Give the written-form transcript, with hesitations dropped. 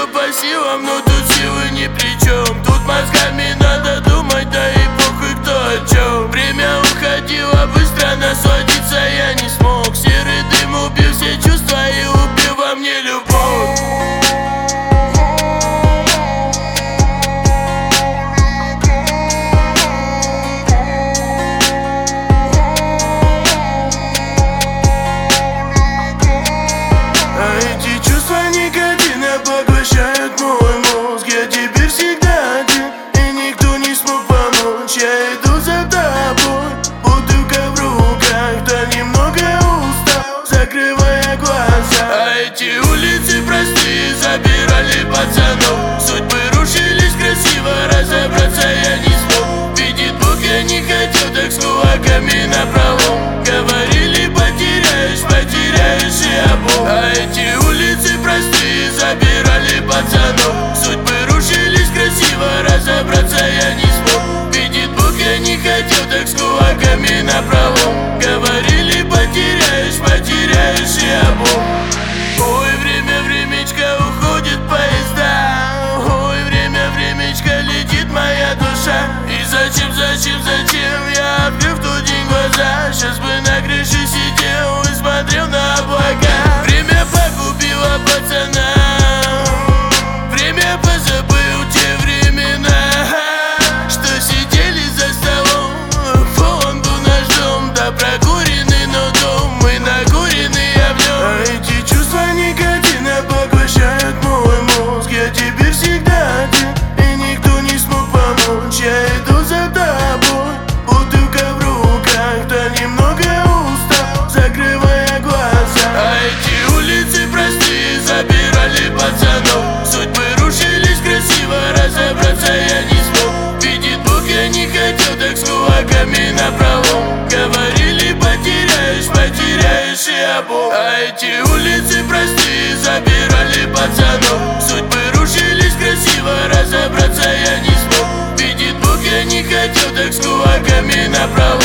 все по силам, но тут силы ни при чем. Тут мозгами надо думать, да и похуй кто о чем. Время уходило быстро, насладиться я не смог. Серый дым убил все чувства и убил во мне любовь. Поглощают мой мозг. Я теперь всегда один, и никто не смог помочь. Я иду за тобой, бутылка в руках, да немного устал, закрывая глаза. А эти улицы простые забирали пацанов. Судьбы рушились красиво, разобраться я не смог. Видит Бог, я не хотел, так с кулаками напролом. Говорили, потеряешь, потеряешь и обум. А эти улицы простые забирали пацанов. Судьбы рушились красиво, разобраться я не смог. Видит Бог, я не хотел, так с кулаками напролом. Говорили, потеряешь, потеряешь и обум. Ой, время, времечко, уходит поезда. Ой, время, времечко, летит моя душа. И зачем я открыл в тот день глаза? Сейчас бы на крыше сидел и смотрел на облака. Время погубило пацана, время позабыл те времена, что сидели за столом. Полон был наш дом, да прокуренный, но дом мы накуренный объем. А эти чувства никотина поглощают мой мозг. Я теперь всегда один, и никто не смог помочь. Я иду за тобой, бутылка в руках, да немного устал, закрывая глаза. А эти улицы простые забирали пацанов. Судьбы рушились красиво, разобраться я не смог. Видит Бог, я не хотел, так с кулаками напролом. Говорили, потеряешь, потеряешь и обум. А эти улицы простые забирали пацанов. Судьбы рушились красиво, разобраться я не смог. Видит Бог, я не хотел, так с кулаками напролом.